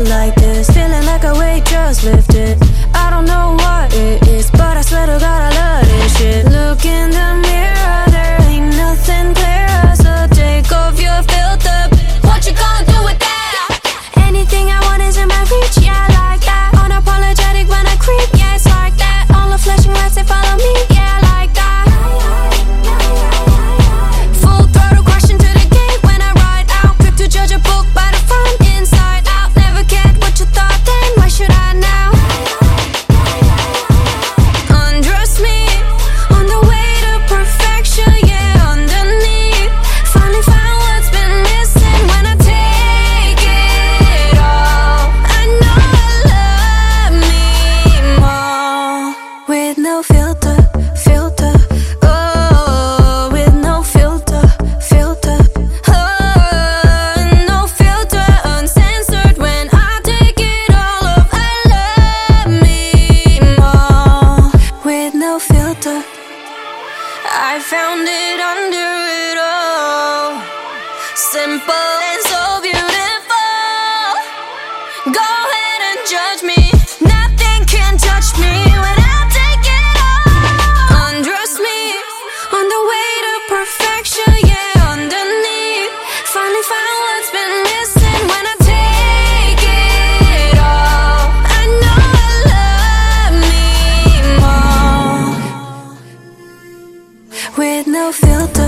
felt like this, feeling like a weight just lifted. I don't know what it is, but I swear to God I love this shit. Look in the mirror, there ain't nothing clearer, so take off your filter. What you gonna do with that? Anything I want is in my reach, yeah, I like that. Unapologetic when I creep, yeah, it's like that. All the flashing lights, they follow me, yeah, I like that. Full throttle crashing to the gate when I ride out. Quick to judge a book by the front, inside out. Never cared what you thought then, why should I now? Undress me on the way to perfection, yeah, underneath. Finally found what's been missing when I take it all. I know I love me more with no filter, filter. Oh, with no filter, filter. Oh, no filter, uncensored when I take it all off. I love me more with no filter. I found it under it all, simple and so beautiful. Go ahead and judge me, nothing can touch me when I take it all. Undress me on the way to perfection, yeah, underneath. Finally found what's been missing when I take it all. I know I love me more with no filter.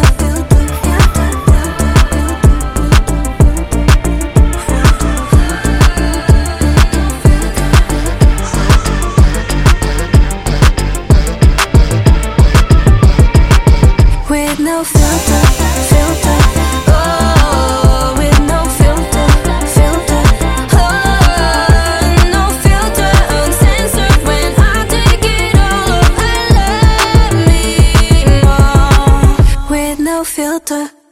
With no filter, filter. Oh, with no filter, filter. Oh, no filter, uncensored when I take it all off. I love me more with no filter.